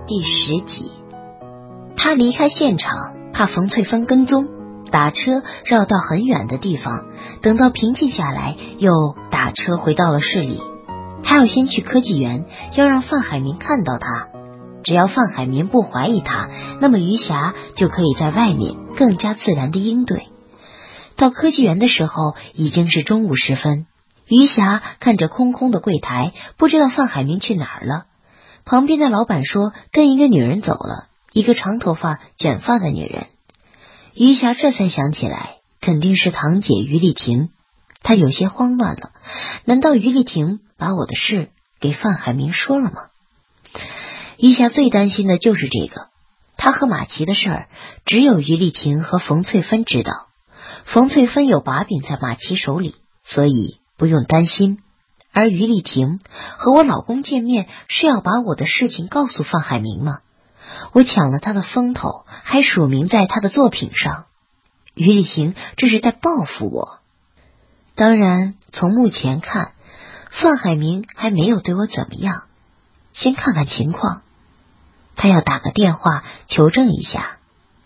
第10集。他离开现场，怕冯翠芬跟踪，打车绕到很远的地方，等到平静下来，又打车回到了市里。他要先去科技园，要让范海明看到他。只要范海明不怀疑他，那么余霞就可以在外面更加自然地应对。到科技园的时候，已经是中午时分。余霞看着空空的柜台，不知道范海明去哪儿了。旁边的老板说跟一个女人走了，一个长头发卷发的女人。余霞这才想起来，肯定是堂姐于丽婷。她有些慌乱了，难道于丽婷把我的事给范海明说了吗？余霞最担心的就是这个，她和马奇的事儿只有于丽婷和冯翠芬知道，冯翠芬有把柄在马奇手里，所以不用担心。而于丽婷和我老公见面是要把我的事情告诉范海明吗？我抢了他的风头，还署名在他的作品上，于丽婷这是在报复我。当然从目前看，范海明还没有对我怎么样，先看看情况。他要打个电话求证一下。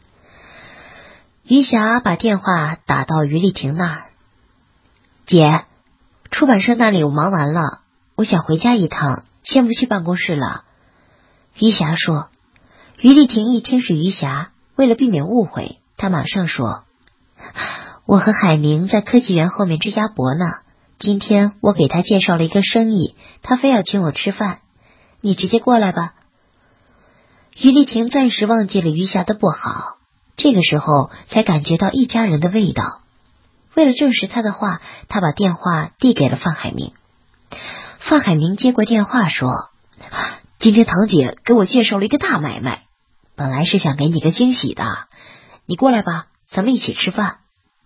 余霞把电话打到于丽婷那儿。姐，出版社那里我忙完了，我想回家一趟，先不去办公室了。余霞说。于丽婷一听是余霞，为了避免误会，她马上说，我和海明在科技园后面吃鸭脖呢，今天我给他介绍了一个生意，他非要请我吃饭，你直接过来吧。于丽婷暂时忘记了余霞的不好，这个时候才感觉到一家人的味道。为了证实他的话，他把电话递给了范海明。范海明接过电话说，今天堂姐给我介绍了一个大买卖，本来是想给你个惊喜的，你过来吧，咱们一起吃饭。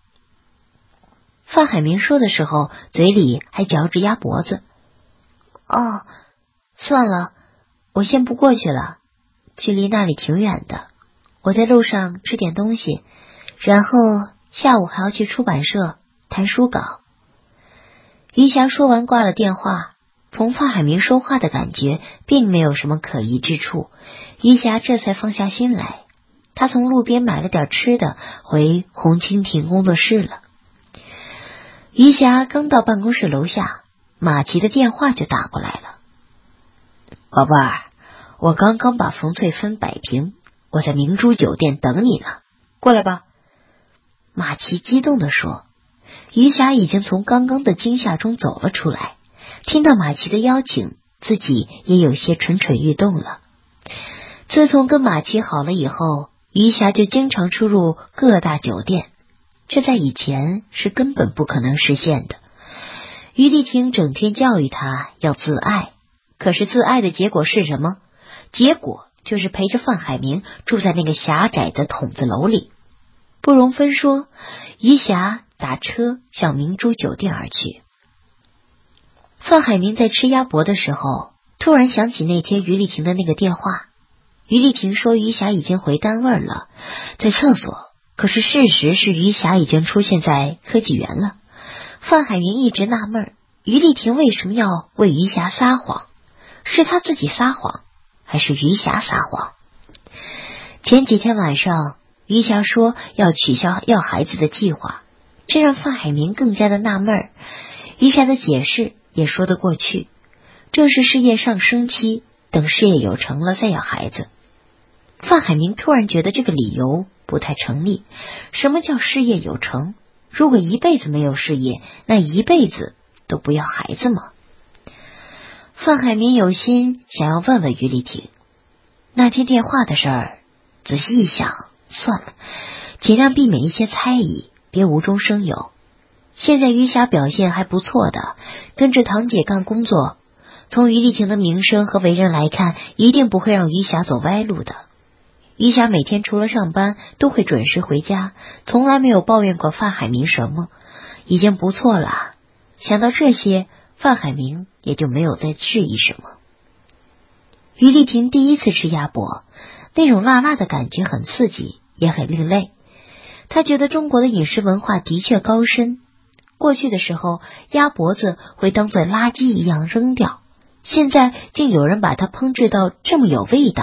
范海明说的时候，嘴里还嚼着鸭脖子。哦，算了，我先不过去了，距离那里挺远的，我在路上吃点东西，然后下午还要去出版社谈书稿。余霞说完挂了电话，从范海明说话的感觉并没有什么可疑之处，余霞这才放下心来。她从路边买了点吃的，回红蜻蜓工作室了。余霞刚到办公室楼下，马奇的电话就打过来了。宝贝儿，我刚刚把冯翠芬摆平，我在明珠酒店等你呢，过来吧。马奇激动地说。余霞已经从刚刚的惊吓中走了出来，听到马奇的邀请，自己也有些蠢蠢欲动了。自从跟马奇好了以后，余霞就经常出入各大酒店，这在以前是根本不可能实现的。于丽婷整天教育她要自爱，可是自爱的结果是什么？结果就是陪着范海明住在那个狭窄的筒子楼里。不容分说，余霞打车向明珠酒店而去。范海明在吃鸭脖的时候，突然想起那天于丽婷的那个电话。于丽婷说余霞已经回单位了，在厕所，可是事实是余霞已经出现在科技园了。范海明一直纳闷，于丽婷为什么要为余霞撒谎？是他自己撒谎，还是余霞撒谎？前几天晚上，余霞说要取消要孩子的计划，这让范海明更加的纳闷。余霞的解释也说得过去，正是事业上升期，等事业有成了再要孩子。范海明突然觉得这个理由不太成立。什么叫事业有成？如果一辈子没有事业，那一辈子都不要孩子吗？范海明有心想要问问于丽婷那天电话的事儿，仔细一想，算了，尽量避免一些猜疑，别无中生有。现在余霞表现还不错的，跟着堂姐干工作，从于丽婷的名声和为人来看，一定不会让余霞走歪路的。余霞每天除了上班都会准时回家，从来没有抱怨过范海明什么，已经不错了。想到这些，范海明也就没有再质疑什么。于丽婷第一次吃鸭脖，那种辣辣的感觉很刺激，也很另类。她觉得中国的饮食文化的确高深，过去的时候鸭脖子会当作垃圾一样扔掉，现在竟有人把它烹制到这么有味道，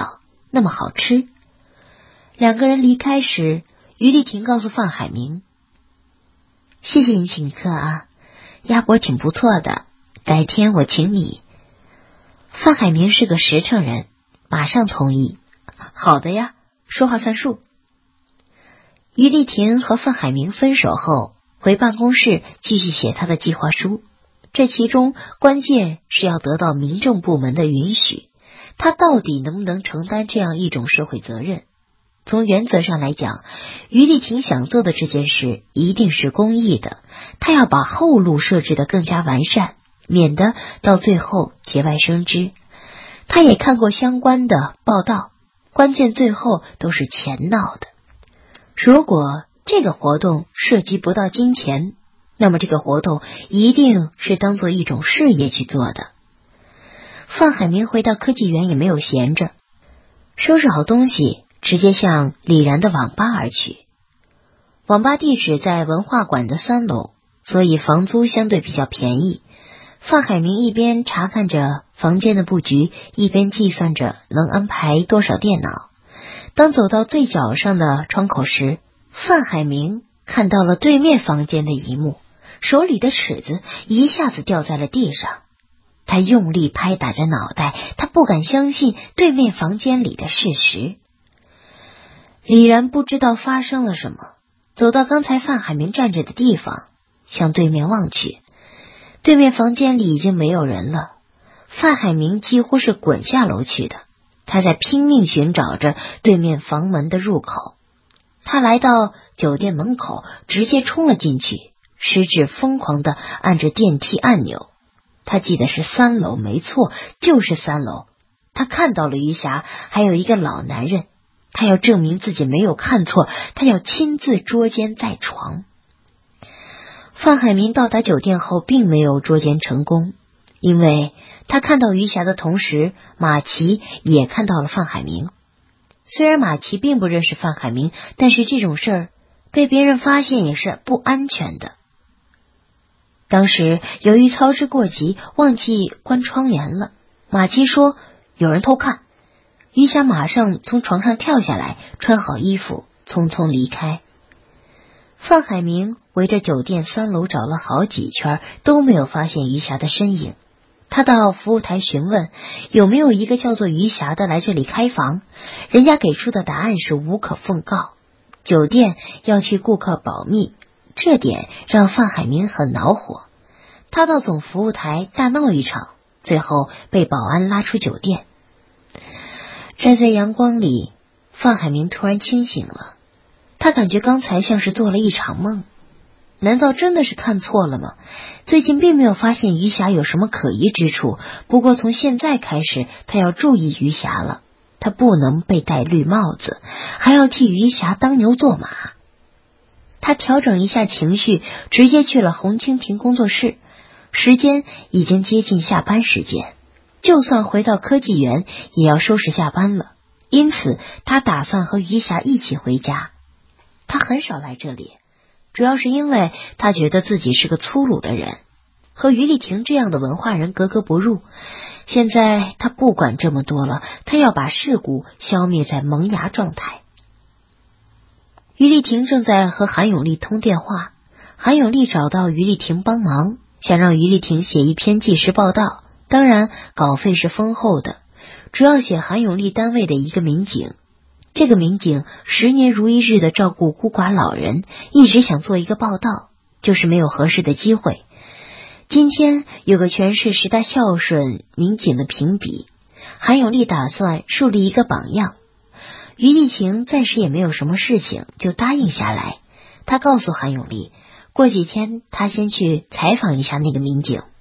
那么好吃。两个人离开时，于丽婷告诉范海明：谢谢你请客啊，鸭脖挺不错的，改天我请你。范海明是个实诚人，马上同意。好的呀，说话算数。于丽婷和范海明分手后，回办公室继续写他的计划书，这其中关键是要得到民政部门的允许，他到底能不能承担这样一种社会责任？从原则上来讲，于丽婷想做的这件事一定是公益的，她要把后路设置得更加完善，免得到最后节外生枝。她也看过相关的报道，关键最后都是钱闹的。如果这个活动涉及不到金钱，那么这个活动一定是当做一种事业去做的。范海明回到科技园也没有闲着，收拾好东西直接向李然的网吧而去。网吧地址在文化馆的3楼，所以房租相对比较便宜。范海明一边查看着房间的布局，一边计算着能安排多少电脑。当走到最角上的窗口时，范海明看到了对面房间的一幕，手里的尺子一下子掉在了地上。他用力拍打着脑袋，他不敢相信对面房间里的事实。李然不知道发生了什么，走到刚才范海明站着的地方，向对面望去。对面房间里已经没有人了，范海明几乎是滚下楼去的。他在拼命寻找着对面房门的入口。他来到酒店门口，直接冲了进去，食指疯狂地按着电梯按钮。他记得是3楼，没错，就是3楼。他看到了余霞，还有一个老男人。他要证明自己没有看错，他要亲自捉奸在床。范海明到达酒店后并没有捉奸成功，因为他看到余霞的同时，马奇也看到了范海明。虽然马奇并不认识范海明，但是这种事儿被别人发现也是不安全的。当时由于操之过急，忘记关窗帘了，马奇说有人偷看。余霞马上从床上跳下来，穿好衣服，匆匆离开。范海明围着酒店3楼找了好几圈，都没有发现余霞的身影。他到服务台询问有没有一个叫做余霞的来这里开房，人家给出的答案是无可奉告，酒店要去顾客保密，这点让范海明很恼火。他到总服务台大闹一场，最后被保安拉出酒店。站在阳光里，范海明突然清醒了，他感觉刚才像是做了一场梦。难道真的是看错了吗？最近并没有发现余霞有什么可疑之处，不过从现在开始，他要注意余霞了。他不能被戴绿帽子，还要替余霞当牛做马。他调整一下情绪，直接去了洪清婷工作室。时间已经接近下班时间，就算回到科技园也要收拾下班了，因此他打算和余霞一起回家。他很少来这里，主要是因为他觉得自己是个粗鲁的人，和于丽婷这样的文化人格格不入。现在他不管这么多了，他要把事故消灭在萌芽状态。于丽婷正在和韩永利通电话，韩永利找到于丽婷帮忙，想让于丽婷写一篇纪实报道，当然稿费是丰厚的，主要写韩永利单位的一个民警。这个民警10年如一日的照顾孤寡老人，一直想做一个报道，就是没有合适的机会。今天有个全市10大孝顺民警的评比，韩永利打算树立一个榜样。于丽婷暂时也没有什么事情，就答应下来。他告诉韩永利，过几天他先去采访一下那个民警。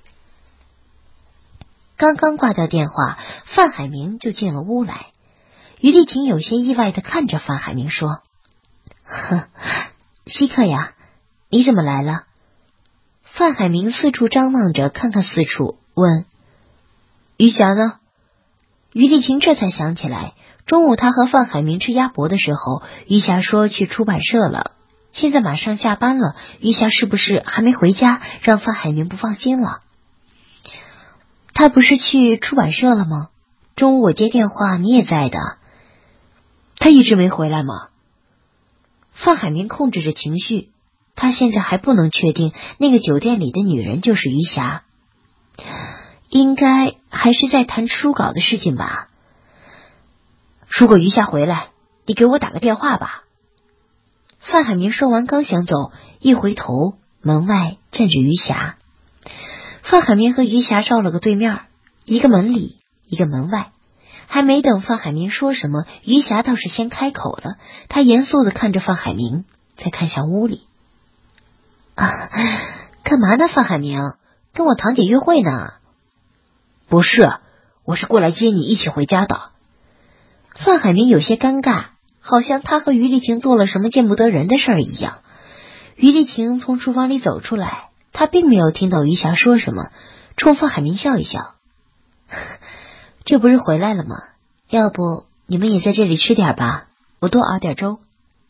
刚刚挂掉电话，范海明就进了屋来。于丽婷有些意外地看着范海明说：呵，稀客呀，你怎么来了？范海明四处张望着，看看四处，问：余霞呢？于丽婷这才想起来，中午他和范海明吃鸭脖的时候，余霞说去出版社了，现在马上下班了，余霞是不是还没回家，让范海明不放心了？他不是去出版社了吗？中午我接电话你也在的。 他一直没回来吗？ 范海明控制着情绪，他现在还不能确定那个酒店里的女人就是余霞，应该还是在谈书稿的事情吧。 如果余霞回来，你给我打个电话吧。 范海明说完刚想走，一回头，门外站着余霞。范海明和余霞照了个对面，一个门里，一个门外。还没等范海明说什么，余霞倒是先开口了。她严肃地看着范海明，再看向屋里。干嘛呢，范海明？跟我堂姐约会呢？ 不是，我是过来接你一起回家的。 范海明有些尴尬，好像他和于丽婷做了什么见不得人的事儿一样。于丽婷从厨房里走出来，她并没有听到余霞说什么，冲范海明笑一笑。这不是回来了吗？要不你们也在这里吃点吧，我多熬点粥。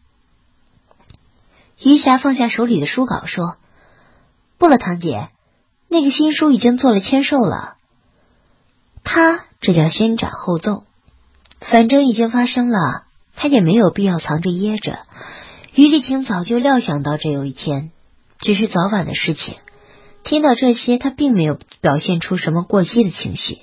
余霞放下手里的书稿说：不了，堂姐，那个新书已经做了签售了。这叫先斩后奏，反正已经发生了，他也没有必要藏着掖着。于丽婷早就料想到这有一天，只是早晚的事情。听到这些，他并没有表现出什么过激的情绪。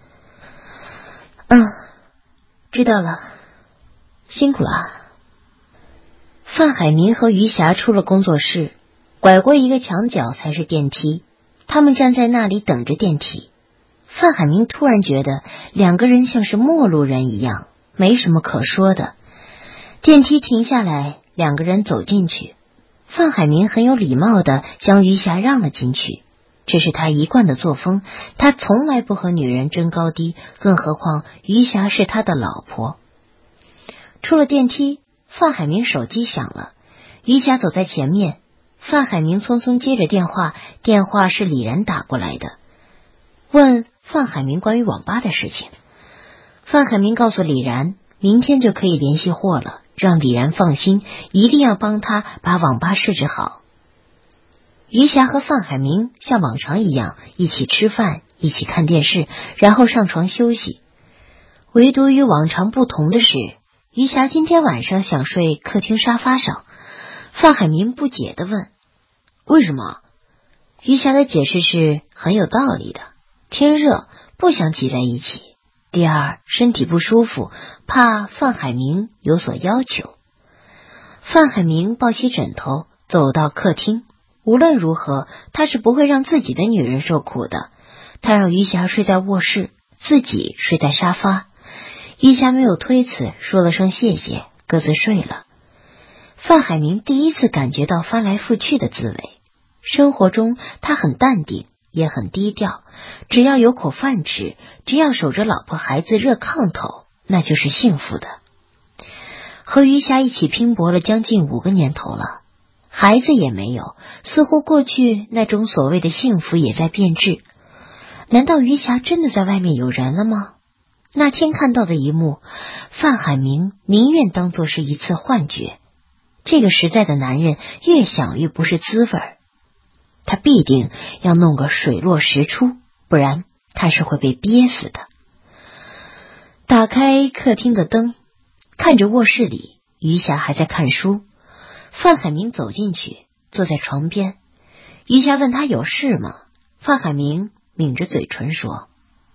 知道了，辛苦了。范海明和余霞出了工作室，拐过一个墙角才是电梯。他们站在那里等着电梯。范海明突然觉得两个人像是陌路人一样，没什么可说的。电梯停下来，两个人走进去。范海明很有礼貌地将余霞让了进去，这是他一贯的作风，他从来不和女人争高低，更何况余霞是他的老婆。出了电梯，范海明手机响了，余霞走在前面。范海明匆匆接着电话，电话是李然打过来的，问范海明关于网吧的事情。范海明告诉李然，明天就可以联系货了，让李然放心，一定要帮他把网吧设置好。余霞和范海明像往常一样一起吃饭，一起看电视，然后上床休息。唯独与往常不同的是，余霞今天晚上想睡客厅沙发上。范海明不解地问：为什么？余霞的解释是很有道理的，天热不想挤在一起，第二身体不舒服，怕范海明有所要求。范海明抱起枕头走到客厅，无论如何他是不会让自己的女人受苦的。他让余霞睡在卧室，自己睡在沙发。余霞没有推辞，说了声谢谢，各自睡了。范海明第一次感觉到翻来覆去的滋味。生活中他很淡定，也很低调，只要有口饭吃，只要守着老婆孩子热炕头，那就是幸福的。和余霞一起拼搏了将近5个年头了，孩子也没有，似乎过去那种所谓的幸福也在变质。难道余霞真的在外面有人了吗？那天看到的一幕，范海明宁愿当作是一次幻觉。这个实在的男人越想越不是滋味儿，他必定要弄个水落石出，不然他是会被憋死的。打开客厅的灯，看着卧室里余霞还在看书。范海明走进去，坐在床边。余霞问他有事吗？范海明抿着嘴唇说：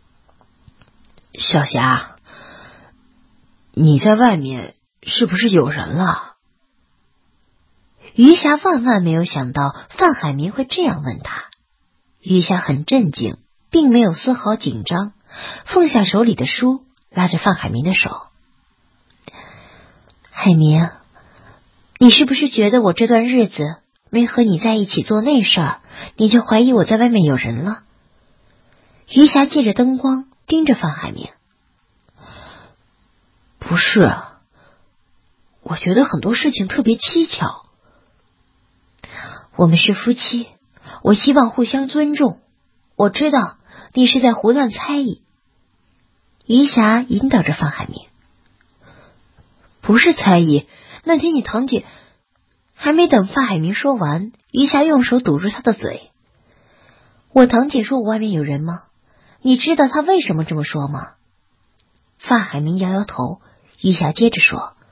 小霞，你在外面是不是有人了？ 余霞万万没有想到范海明会这样问他。余霞很镇静，并没有丝毫紧张，放下手里的书，拉着范海明的手：海明，你是不是觉得我这段日子没和你在一起做那事儿，你就怀疑我在外面有人了？余霞借着灯光盯着范海明： 不是，我觉得很多事情特别蹊跷。 我们是夫妻，我希望互相尊重。我知道你是在胡乱猜疑。余霞引导着范海明： 不是猜疑，那天你堂姐…… 还没等范海明说完，余霞用手堵住他的嘴：我堂姐说我外面有人吗？你知道她为什么这么说吗？范海明摇摇头。余霞接着说：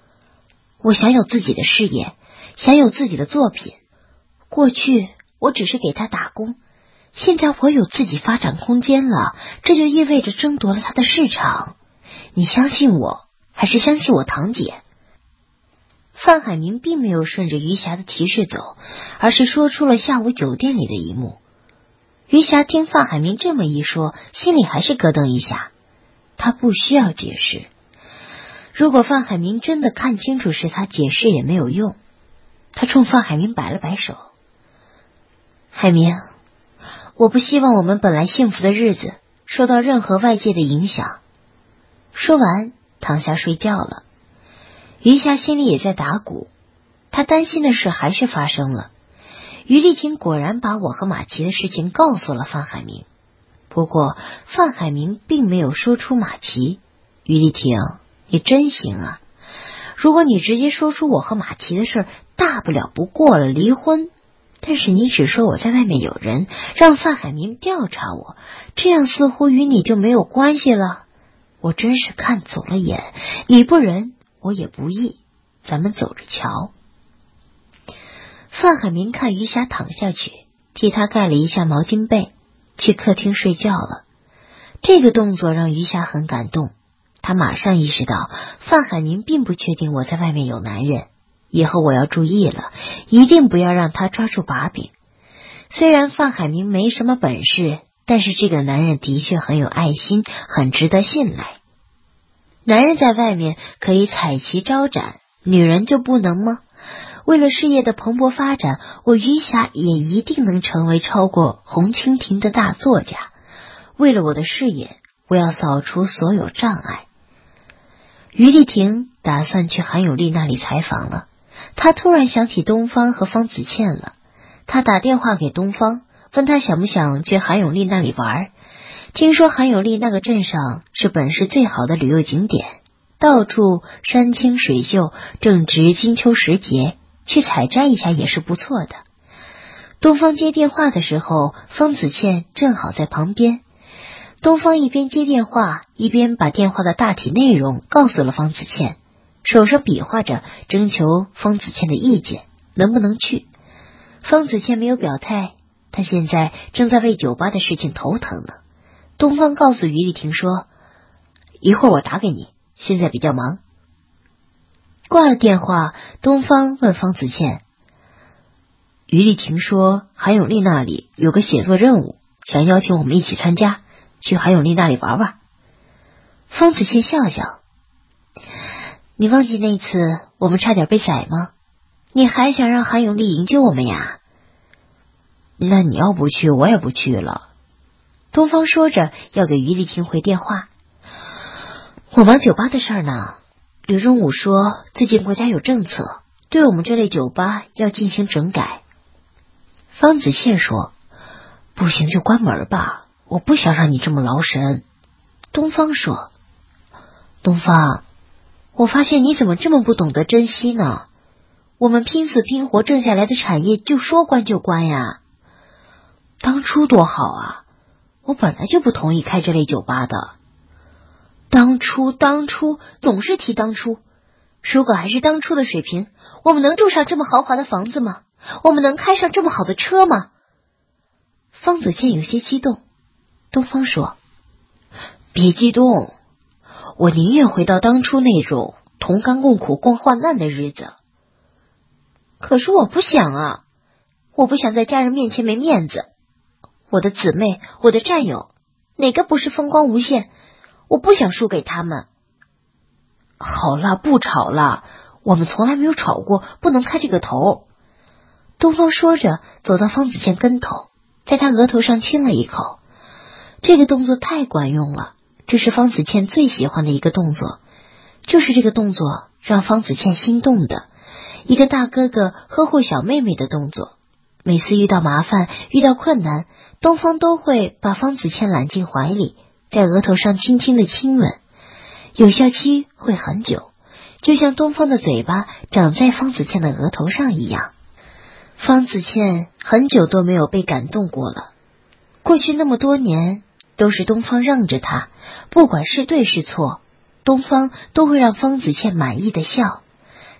我想有自己的事业，想有自己的作品。过去我只是给他打工，现在我有自己发展空间了，这就意味着争夺了他的市场。你相信我，还是相信我堂姐？范海明并没有顺着余霞的提示走，而是说出了下午酒店里的一幕。余霞听范海明这么一说，心里还是咯噔一下。他不需要解释，如果范海明真的看清楚是他，解释也没有用。他冲范海明摆了摆手。海明，我不希望我们本来幸福的日子受到任何外界的影响。说完，躺下睡觉了。余霞心里也在打鼓，她担心的事还是发生了。于丽婷果然把我和马奇的事情告诉了范海明，不过范海明并没有说出马奇。于丽婷，你真行啊！如果你直接说出我和马奇的事，大不了不过了，离婚。但是你只说我在外面有人，让范海明调查我，这样似乎与你就没有关系了。我真是看走了眼，你不仁，我也不义，咱们走着瞧。范海明看余霞躺下去，替她盖了一下毛巾被，去客厅睡觉了。这个动作让余霞很感动，她马上意识到范海明并不确定我在外面有男人，以后我要注意了，一定不要让他抓住把柄。虽然范海明没什么本事，但是这个男人的确很有爱心，很值得信赖。男人在外面可以彩旗招展，女人就不能吗？为了事业的蓬勃发展，我余霞也一定能成为超过红蜻蜓的大作家。为了我的事业，我要扫除所有障碍。于丽婷打算去韩永利那里采访了，她突然想起东方和方子倩了。她打电话给东方，问他想不想去韩永利那里玩。听说韩永利那个镇上是本市最好的旅游景点，到处山清水秀，正值金秋时节，去采摘一下也是不错的。东方接电话的时候，方子倩正好在旁边。东方一边接电话，一边把电话的大体内容告诉了方子倩，手上比划着征求方子倩的意见，能不能去。方子倩没有表态，她现在正在为酒吧的事情头疼呢。东方告诉于丽婷说，一会儿我打给你，现在比较忙。挂了电话，东方问方子倩，于丽婷说韩永利那里有个写作任务，想邀请我们一起参加，去韩永利那里玩玩。方子倩笑笑，你忘记那次我们差点被宰吗？你还想让韩永利营救我们呀？那你要不去，我也不去了。东方说着要给于丽婷回电话。我忙酒吧的事儿呢，刘忠武说最近国家有政策，对我们这类酒吧要进行整改。方子倩说，不行就关门吧，我不想让你这么劳神。东方说，东方，我发现你怎么这么不懂得珍惜呢？我们拼死拼活挣下来的产业就说关就关呀。当初多好啊，我本来就不同意开这类酒吧的。当初总是提当初，如果还是当初的水平，我们能住上这么豪华的房子吗？我们能开上这么好的车吗？方子倩有些激动。东方说，别激动，我宁愿回到当初那种同甘共苦共患难的日子。可是我不想啊，我不想在家人面前没面子。我的姊妹，我的战友，哪个不是风光无限？我不想输给他们。好了，不吵了，我们从来没有吵过，不能开这个头。东方说着走到方子倩跟头，在她额头上亲了一口。这个动作太管用了，这是方子倩最喜欢的一个动作，就是这个动作让方子倩心动的，一个大哥哥呵护小妹妹的动作。每次遇到麻烦，遇到困难，东方都会把方子倩揽进怀里，在额头上轻轻的亲吻，有效期会很久，就像东方的嘴巴长在方子倩的额头上一样。方子倩很久都没有被感动过了，过去那么多年都是东方让着她，不管是对是错，东方都会让方子倩满意的笑。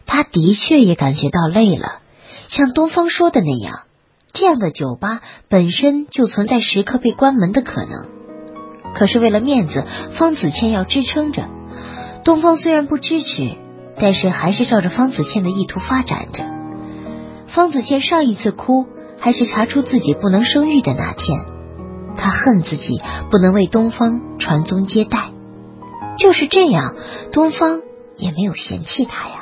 他的确也感觉到累了，像东方说的那样，这样的酒吧本身就存在时刻被关门的可能。可是为了面子，方子倩要支撑着。东方虽然不支持，但是还是照着方子倩的意图发展着。方子倩上一次哭还是查出自己不能生育的那天，她恨自己不能为东方传宗接代。就是这样，东方也没有嫌弃她呀。